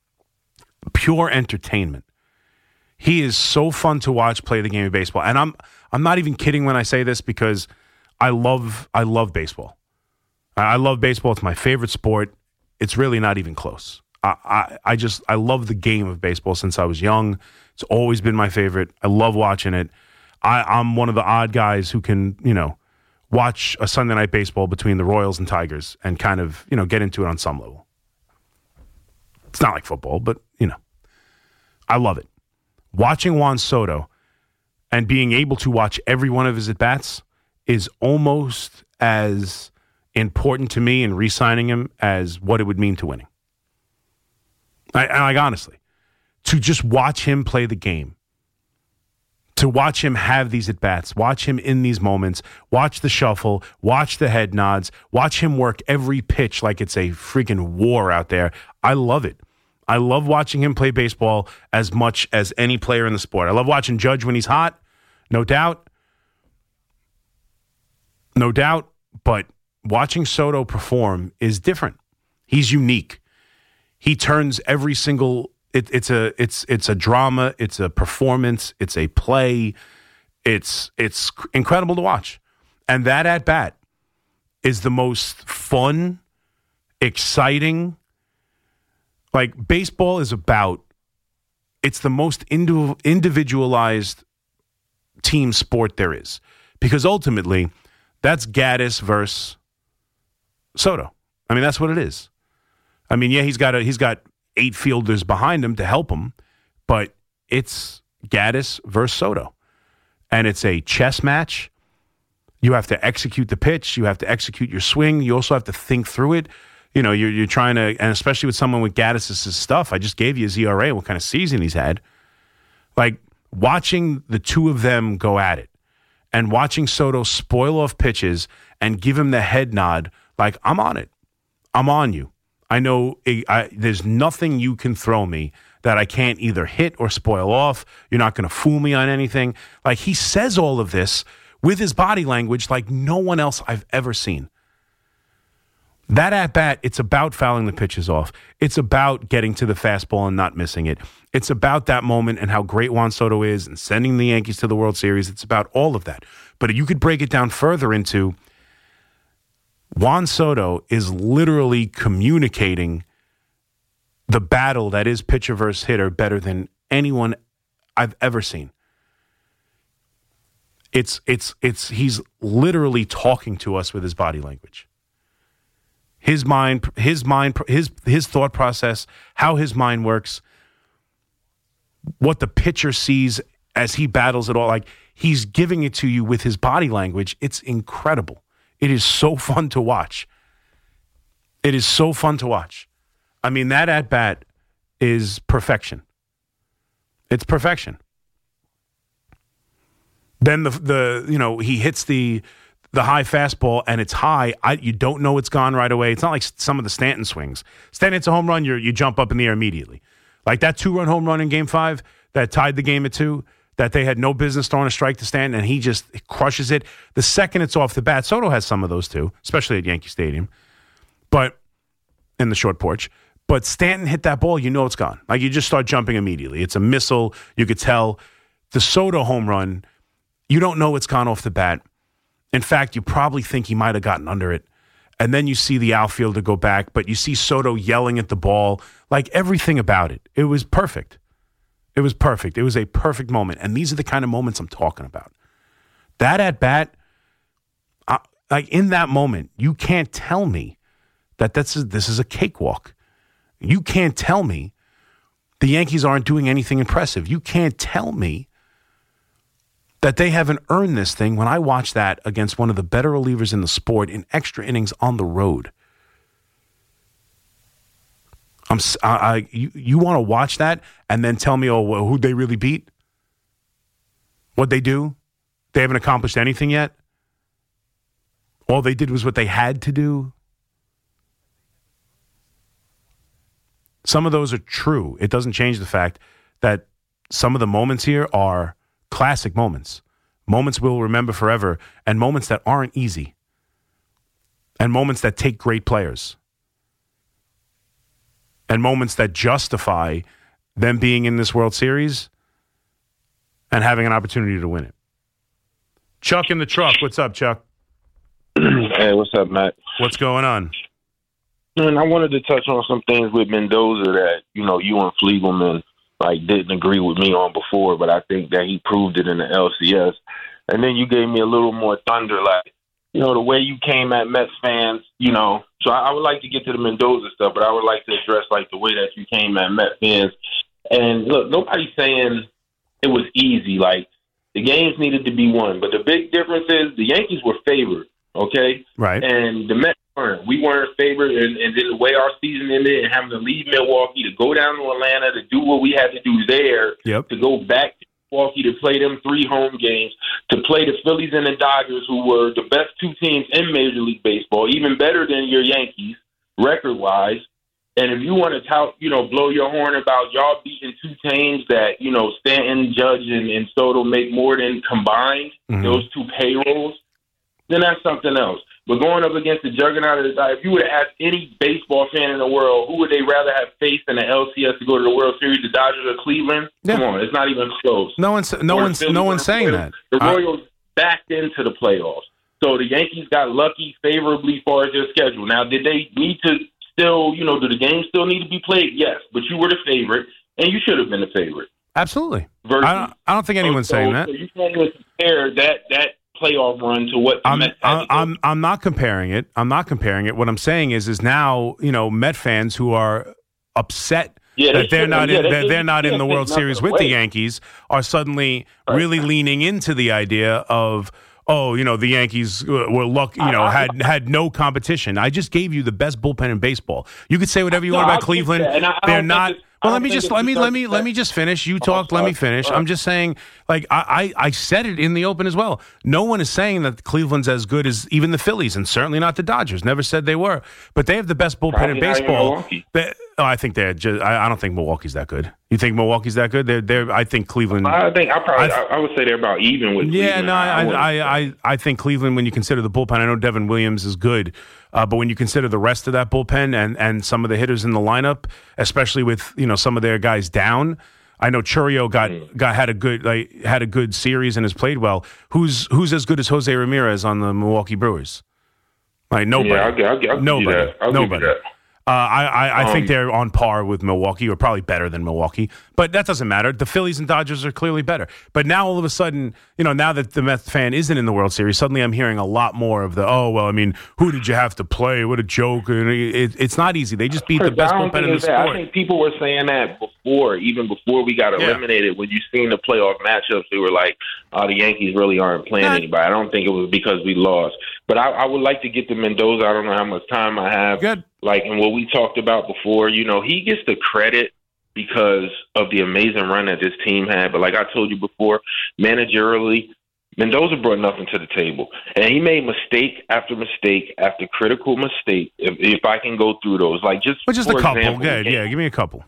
Speaker 3: pure entertainment. He is so fun to watch play the game of baseball. And I'm not even kidding when I say this, because I love baseball. I love baseball. It's my favorite sport. It's really not even close. I love the game of baseball since I was young. It's always been my favorite. I love watching it. I'm one of the odd guys who can, watch a Sunday night baseball between the Royals and Tigers and kind of, get into it on some level. It's not like football, but, I love it. Watching Juan Soto and being able to watch every one of his at-bats is almost as important to me in re-signing him as what it would mean to winning. Honestly, to just watch him play the game, to watch him have these at-bats, watch him in these moments, watch the shuffle, watch the head nods, watch him work every pitch like it's a freaking war out there. I love it. I love watching him play baseball as much as any player in the sport. I love watching Judge when he's hot, no doubt. No doubt, but watching Soto perform is different. He's unique. He turns every single it's a drama, it's a performance, it's a play. It's incredible to watch. And that at bat is the most fun, exciting. Like, baseball is it's the most individualized team sport there is. Because ultimately, that's Gaddis versus Soto. I mean, that's what it is. I mean, yeah, he's got 8 fielders behind him to help him, but it's Gaddis versus Soto. And it's a chess match. You have to execute the pitch. You have to execute your swing. You also have to think through it. You're trying to, and especially with someone with Gaddis' stuff, I just gave you his ERA, what kind of season he's had. Like, watching the two of them go at it and watching Soto spoil off pitches and give him the head nod, like, I'm on it. I'm on you. I know there's nothing you can throw me that I can't either hit or spoil off. You're not going to fool me on anything. Like, he says all of this with his body language like no one else I've ever seen. That at-bat, it's about fouling the pitches off. It's about getting to the fastball and not missing it. It's about that moment and how great Juan Soto is and sending the Yankees to the World Series. It's about all of that. But you could break it down further into Juan Soto is literally communicating the battle that is pitcher versus hitter better than anyone I've ever seen. He's literally talking to us with his body language. His thought process, how his mind works, what the pitcher sees as he battles it all. Like, he's giving it to you with his body language. It's incredible. It is so fun to watch. It is so fun to watch. I mean, that at-bat is perfection. It's perfection. Then he hits the high fastball, and it's high. You don't know it's gone right away. It's not like some of the Stanton swings. Stanton hits a home run, you jump up in the air immediately. Like that 2-run home run in Game 5 that tied the game at 2, that they had no business throwing a strike to Stanton, and he just crushes it. The second it's off the bat, Soto has some of those too, especially at Yankee Stadium, but in the short porch. But Stanton hit that ball, you know it's gone. Like, you just start jumping immediately. It's a missile. You could tell. The Soto home run, you don't know it's gone off the bat. In fact, you probably think he might have gotten under it. And then you see the outfielder go back, but you see Soto yelling at the ball, like everything about it. It was perfect. It was perfect. It was a perfect moment. And these are the kind of moments I'm talking about. That at-bat, like in that moment, you can't tell me that this is a cakewalk. You can't tell me the Yankees aren't doing anything impressive. You can't tell me that they haven't earned this thing when I watch that against one of the better relievers in the sport in extra innings on the road. You want to watch that and then tell me, who'd they really beat? What'd they do? They haven't accomplished anything yet? All they did was what they had to do? Some of those are true. It doesn't change the fact that some of the moments here are classic moments. Moments we'll remember forever, and moments that aren't easy. And moments that take great players. And moments that justify them being in this World Series and having an opportunity to win it. Chuck in the truck. What's up, Chuck?
Speaker 8: Hey, what's up, Matt?
Speaker 3: What's going on?
Speaker 8: And I wanted to touch on some things with Mendoza that, you and Fliegelman didn't agree with me on before, but I think that he proved it in the LCS. And then you gave me a little more thunder, the way you came at Mets fans, So I would like to get to the Mendoza stuff, but I would like to address, the way that you came at Mets fans. And, look, nobody's saying it was easy. The games needed to be won. But the big difference is the Yankees were favored, okay?
Speaker 3: Right.
Speaker 8: And the Mets weren't. We weren't favored, and then the way our season ended and having to leave Milwaukee to go down to Atlanta to do what we had to do there, to go back to Milwaukee to play them 3 home games, to play the Phillies and the Dodgers, who were the best 2 teams in Major League Baseball, even better than your Yankees, record-wise. And if you want to tout, blow your horn about y'all beating 2 teams that, Stanton, Judge, and Soto make more than combined, those 2 payrolls, then that's something else. But going up against the juggernaut of the if you would have asked any baseball fan in the world, who would they rather have faced in the LCS to go to the World Series, the Dodgers or Cleveland? Yeah. Come on, it's not even close.
Speaker 3: No one's saying that.
Speaker 8: The Royals backed into the playoffs. So the Yankees got lucky favorably as far as their schedule. Now, did they need to still, do the games still need to be played? Yes, but you were the favorite, and you should have been the favorite.
Speaker 3: Absolutely. I don't think anyone's saying that.
Speaker 8: So you can't even compare that playoff run to what the Mets had to do.
Speaker 3: I'm not comparing it. What I'm saying is now, Met fans who are upset that they're not in the World Series with the Yankees are suddenly really leaning into the idea of, the Yankees were lucky, had no competition. I just gave you the best bullpen in baseball. You could say whatever you want about Cleveland. They're not. Well, let me just finish. You talked. Let me finish. I'm just saying, I said it in the open as well. No one is saying that Cleveland's as good as even the Phillies, and certainly not the Dodgers. Never said they were, but they have the best bullpen in baseball. Oh, I think they're just. I don't think Milwaukee's that good. You think Milwaukee's that good? They're. I think Cleveland.
Speaker 8: I would say they're about even with.
Speaker 3: Yeah,
Speaker 8: Cleveland.
Speaker 3: I think Cleveland. When you consider the bullpen, I know Devin Williams is good, but when you consider the rest of that bullpen and some of the hitters in the lineup, especially with some of their guys down, I know Churio had a good series and has played well. Who's as good as Jose Ramirez on the Milwaukee Brewers? Like nobody.
Speaker 8: Yeah, I'll give
Speaker 3: nobody.
Speaker 8: you that. I'll give you that.
Speaker 3: I think they're on par with Milwaukee, or probably better than Milwaukee. But that doesn't matter. The Phillies and Dodgers are clearly better. But now all of a sudden, now that the Mets fan isn't in the World Series, suddenly I'm hearing a lot more of who did you have to play? What a joke. It's not easy. They just beat the best bullpen in the sport.
Speaker 8: I think people were saying that even before we got eliminated. When you seen the playoff matchups, they were like, the Yankees really aren't playing anybody. I don't think it was because we lost. But I would like to get to Mendoza. I don't know how much time I have.
Speaker 3: Good.
Speaker 8: And what we talked about before, he gets the credit because of the amazing run that this team had. But like I told you before, managerially, Mendoza brought nothing to the table. And he made mistake after mistake after critical mistake, if I can go through those. Just
Speaker 3: a couple. Example, give me a couple.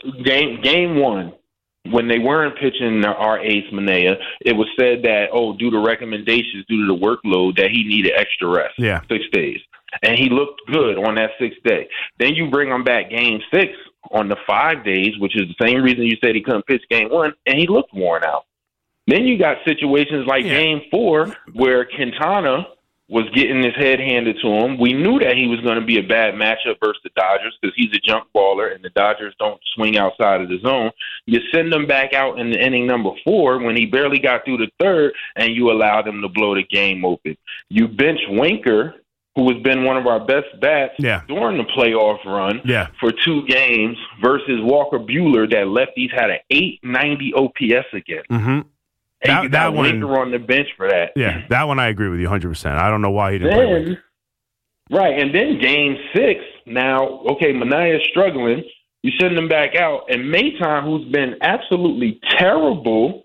Speaker 8: Game one, when they weren't pitching our ace, Manaea, it was said that, due to recommendations, due to the workload, that he needed extra rest.
Speaker 3: Yeah.
Speaker 8: 6 days. And he looked good on that 6th day. Then you bring him back game 6 on the 5 days, which is the same reason you said he couldn't pitch game 1, and he looked worn out. Then you got situations like game 4 where Quintana was getting his head handed to him. We knew that he was going to be a bad matchup versus the Dodgers because he's a junk baller and the Dodgers don't swing outside of the zone. You send him back out in the inning number 4 when he barely got through the 3rd, and you allowed him to blow the game open. You bench Winker, who has been one of our best bats during the playoff run for 2 games, versus Walker Buehler, that lefties had an 890 OPS against.
Speaker 3: Mm-hmm.
Speaker 8: And you got Winker on the bench for that.
Speaker 3: Yeah, that one I agree with you 100%. I don't know why he didn't play Winker.
Speaker 8: Right, and then game 6, now, Manaea is struggling. You send him back out, and Maton, who's been absolutely terrible,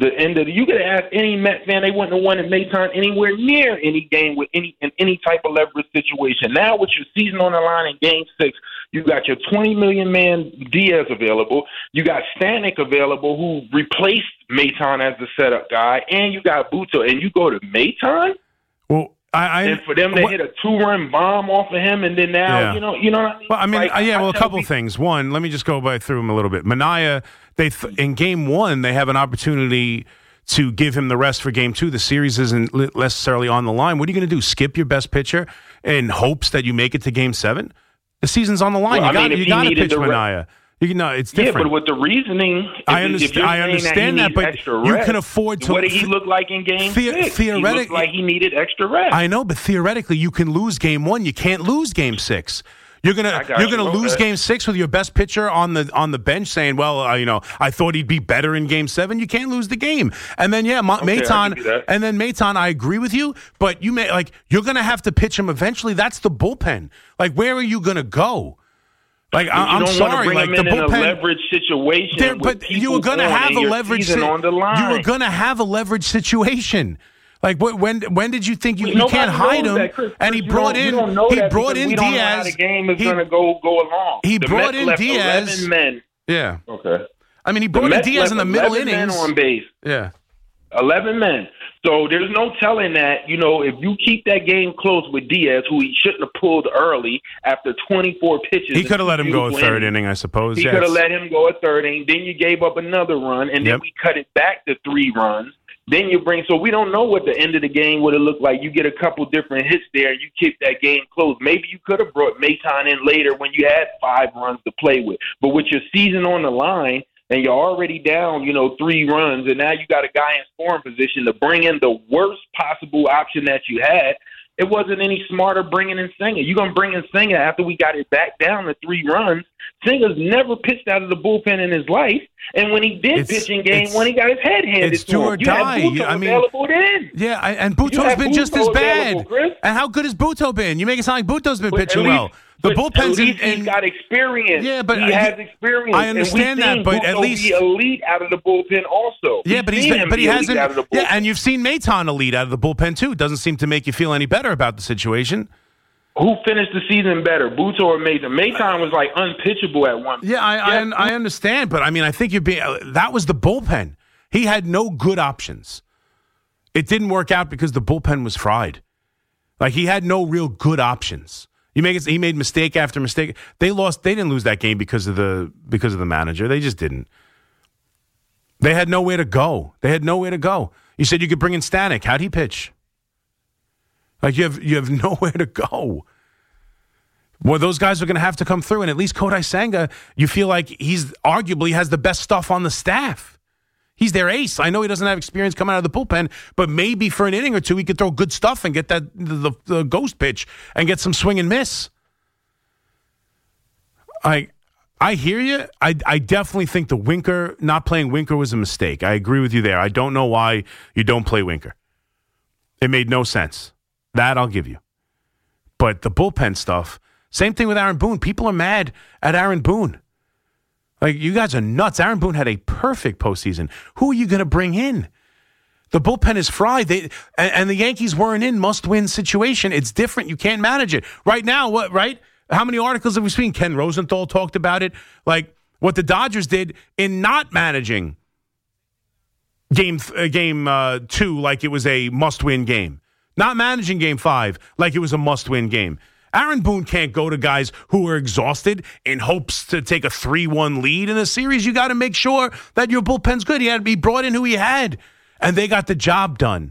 Speaker 8: you could ask any Met fan, they wouldn't have wanted Maton anywhere near any game in any type of leverage situation. Now, with your season on the line in game 6, you got your $20 million man Diaz available. You got Stanek available, who replaced Maton as the setup guy, and you got Buto, and you go to Maton.
Speaker 3: Well,
Speaker 8: and for them to hit a 2-run bomb off of him, and then now, you know what I mean?
Speaker 3: Well, a couple things. One, let me just go through him a little bit. Manaea, in game 1, they have an opportunity to give him the rest for game 2. The series isn't necessarily on the line. What are you going to do? Skip your best pitcher in hopes that you make it to game 7? The season's on the line.
Speaker 8: Well,
Speaker 3: you got to pitch Manaea. It's different.
Speaker 8: Yeah, but with the reasoning,
Speaker 3: I understand that, but you can afford to.
Speaker 8: What did he look like in game 6? He looked like he needed extra rest.
Speaker 3: I know, but theoretically, you can lose game 1. You can't lose game 6. You're gonna lose game 6 with your best pitcher on the bench saying, "Well, I thought he'd be better in game 7." You can't lose the game, and then Maton, and then Maton. I agree with you, but you're gonna have to pitch him eventually. That's the bullpen. Where are you gonna go? I'm sorry.
Speaker 8: The bullpen, in a leverage situation.
Speaker 3: But you were going to have a leverage
Speaker 8: on the line.
Speaker 3: You were going to have a leverage situation. When did you think you can't hide him? And he brought in Diaz.
Speaker 8: We don't know how the game is going to go along.
Speaker 3: He brought in Diaz.
Speaker 8: 11 men.
Speaker 3: Yeah.
Speaker 8: Okay.
Speaker 3: I mean, he brought in Diaz in the middle innings.
Speaker 8: 11 men on base.
Speaker 3: Yeah.
Speaker 8: 11 men. So there's no telling that, if you keep that game close with Diaz, who he shouldn't have pulled early after 24 pitches.
Speaker 3: He could have let him go a 3rd inning, I suppose.
Speaker 8: He could have let him go a 3rd inning. Then you gave up another run, and then we cut it back to 3 runs. Then so we don't know what the end of the game would have looked like. You get a couple different hits there, and you keep that game close. Maybe you could have brought Maton in later when you had 5 runs to play with. But with your season on the line, and you're already down, 3 runs, and now you got a guy in scoring position to bring in the worst possible option that you had, it wasn't any smarter bringing in Singer. You're going to bring in Singer after we got it back down to 3 runs. Singer's never pitched out of the bullpen in his life, and when he did pitch in game 1, he got his head handed
Speaker 3: to him.
Speaker 8: Do or die. Available then.
Speaker 3: Yeah, and Buto's been just as bad. And how good has Buto been? You make it sound like Buto's been pitching well. The bullpen's
Speaker 8: he's got experience.
Speaker 3: Yeah, but
Speaker 8: he has experience.
Speaker 3: I understand that, but at least
Speaker 8: be elite out of the bullpen also.
Speaker 3: Yeah, but he hasn't. Yeah, and you've seen Maton elite out of the bullpen too. Doesn't seem to make you feel any better about the situation.
Speaker 8: who finished the season better, Boots or Maton? Maton was like unpitchable at one point.
Speaker 3: Yeah, I understand, but I mean, I think that was the bullpen. He had no good options. It didn't work out because the bullpen was fried. Like, he had no real good options. He made mistake after mistake. They didn't lose that game because of the manager. They just didn't. They had nowhere to go. You said you could bring in Stanek. How'd he pitch? Like, you have nowhere to go. Well, those guys are going to have to come through, and at least Kodai Senga, you feel like he's arguably has the best stuff on the staff. He's their ace. I know he doesn't have experience coming out of the bullpen, but maybe for an inning or two he could throw good stuff and get the ghost pitch and get some swing and miss. I hear you. I definitely think the not playing Winker was a mistake. I agree with you there. I don't know why you don't play Winker. It made no sense. That I'll give you. But the bullpen stuff, same thing with Aaron Boone. People are mad at Aaron Boone. Like, you guys are nuts. Aaron Boone had a perfect postseason. Who are you going to bring in? The bullpen is fried. And the Yankees weren't in must-win situation. It's different. You can't manage it. Right now, right? How many articles have we seen? Ken Rosenthal talked about it. Like, what the Dodgers did in not managing game 2 like it was a must-win game. Not managing game 5 like it was a must-win game. Aaron Boone can't go to guys who are exhausted in hopes to take a 3-1 lead in a series. You got to make sure that your bullpen's good. He had to be brought in who he had, and they got the job done.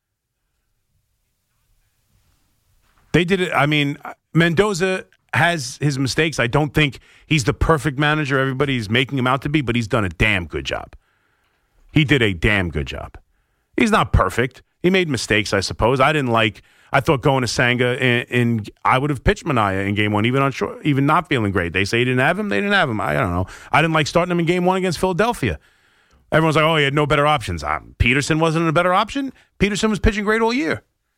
Speaker 3: They did it. I mean, Mendoza has his mistakes. I don't think he's the perfect manager everybody's making him out to be, but he's done a damn good job. He did a damn good job. He's not perfect. He made mistakes, I suppose. I thought going to Senga in I would have pitched Mania in game 1, even not feeling great. They say he didn't have him. They didn't have him. I don't know. I didn't like starting him in game 1 against Philadelphia. Everyone's like, oh, he had no better options. Peterson wasn't a better option. Peterson was pitching great all year.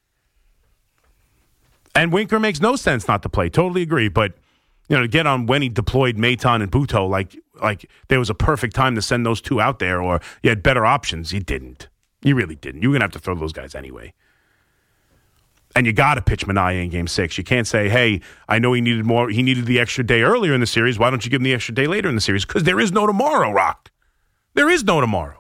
Speaker 3: And Winker makes no sense not to play. Totally agree. But, to get on when he deployed Maton and Buto, like there was a perfect time to send those two out there, or you had better options. You didn't. You really didn't. You're going to have to throw those guys anyway. And you got to pitch Mania in game 6. You can't say, hey, I know he needed more. He needed the extra day earlier in the series. Why don't you give him the extra day later in the series? Because there is no tomorrow, Rock. There is no tomorrow.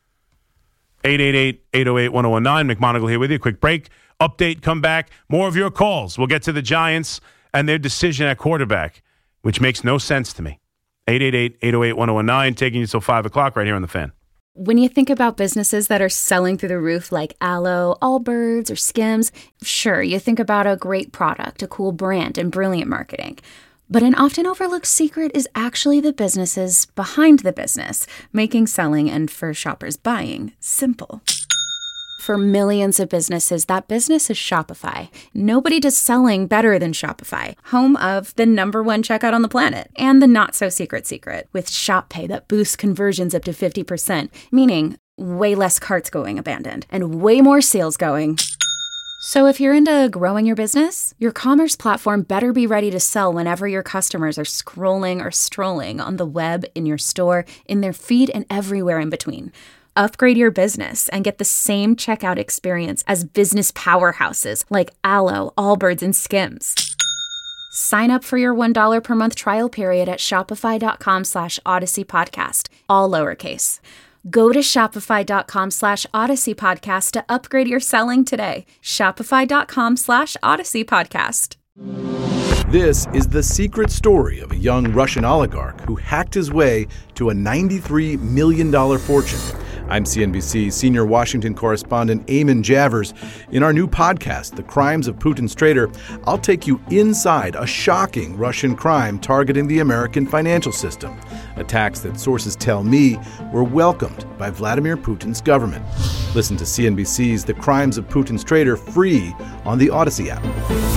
Speaker 3: 888-808-1019. McMonagle here with you. Quick break. Update. Come back. More of your calls. We'll get to the Giants and their decision at quarterback, which makes no sense to me. 888-808-1019. Taking you till 5 o'clock right here on The Fan.
Speaker 9: When you think about businesses that are selling through the roof like Aloe, Allbirds, or Skims, sure, you think about a great product, a cool brand, and brilliant marketing. But an often overlooked secret is actually the businesses behind the business, making selling and, for shoppers, buying simple. For millions of businesses, that business is Shopify. Nobody does selling better than Shopify, home of the #1 checkout on the planet and the not-so-secret secret with Shop Pay that boosts conversions up to 50%, meaning way less carts going abandoned and way more sales going. So if you're into growing your business, your commerce platform better be ready to sell whenever your customers are scrolling or strolling on the web, in your store, in their feed, and everywhere in between. Upgrade your business and get the same checkout experience as business powerhouses like Aloe, Allbirds, and Skims. Sign up for your $1 per month trial period at shopify.com/Odyssey Podcast, all lowercase. Go to shopify.com/Odyssey Podcast to upgrade your selling today. Shopify.com/Odyssey Podcast.
Speaker 10: This is the secret story of a young Russian oligarch who hacked his way to a $93 million fortune. I'm CNBC senior Washington correspondent Eamon Javers. In our new podcast, The Crimes of Putin's Traitor, I'll take you inside a shocking Russian crime targeting the American financial system. Attacks that sources tell me were welcomed by Vladimir Putin's government. Listen to CNBC's The Crimes of Putin's Traitor free on the Odyssey app.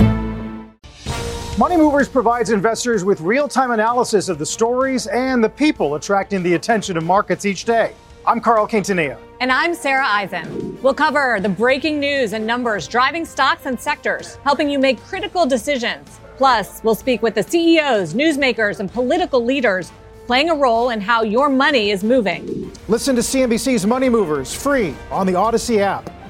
Speaker 11: Money Movers provides investors with real-time analysis of the stories and the people attracting the attention of markets each day. I'm Carl Quintanilla.
Speaker 12: And I'm Sarah Eisen. We'll cover the breaking news and numbers driving stocks and sectors, helping you make critical decisions. Plus, we'll speak with the CEOs, newsmakers, and political leaders playing a role in how your money is moving.
Speaker 11: Listen to CNBC's Money Movers free on the Odyssey app.